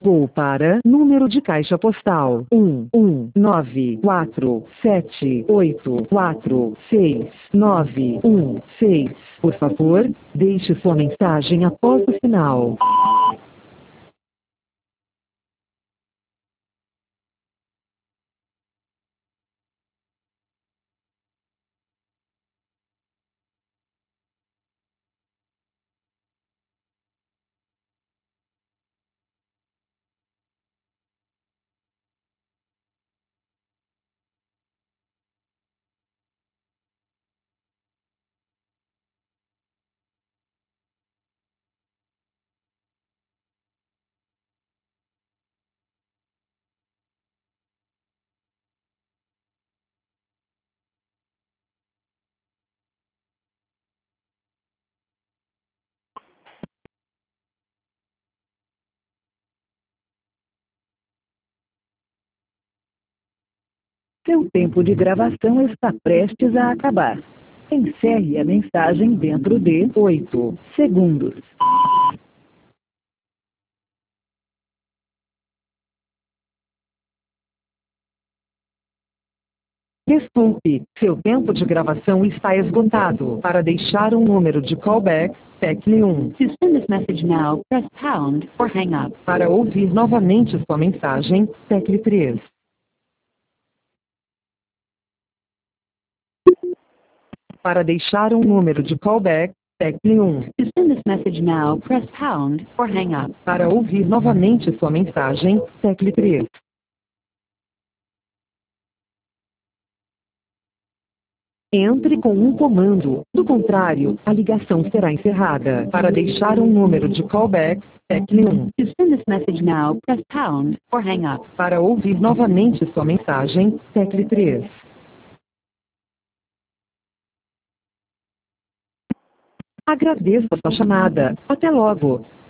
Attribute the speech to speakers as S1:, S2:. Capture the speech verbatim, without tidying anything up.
S1: Vou para número de caixa postal um um nove quatro sete oito quatro seis nove um seis. Por favor, deixe sua mensagem após o sinal. Seu tempo de gravação está prestes a acabar. Encerre a mensagem dentro de oito segundos. Desculpe, seu tempo de gravação está esgotado. Para deixar um número de callback, tecle um.
S2: To send this message now, press pound or hang up.
S1: Para ouvir novamente sua mensagem, tecle três. Para deixar um número de callback, tecle um.
S2: To send this message now, press pound or hang up.
S1: Para ouvir novamente sua mensagem, tecle três. Entre com um comando, do contrário, a ligação será encerrada. Para deixar um número de callback, tecle um.
S2: To send this message now, press pound or hang up.
S1: Para ouvir novamente sua mensagem, tecle três. Agradeço a sua chamada. Até logo.